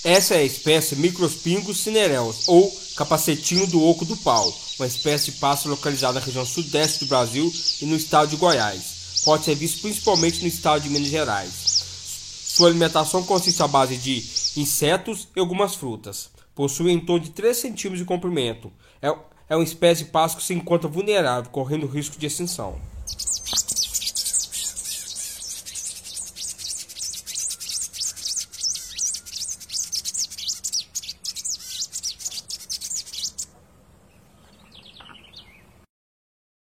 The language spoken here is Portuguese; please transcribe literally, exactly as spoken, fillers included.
Essa é a espécie Microspingus cinereus, ou capacetinho do oco do pau, uma espécie de pássaro localizada na região sudeste do Brasil e no estado de Goiás. Pode ser visto principalmente no estado de Minas Gerais. Sua alimentação consiste à base de insetos e algumas frutas. Possui em torno de três centímetros de comprimento. É, é uma espécie de pássaro que se encontra vulnerável, correndo risco de extinção.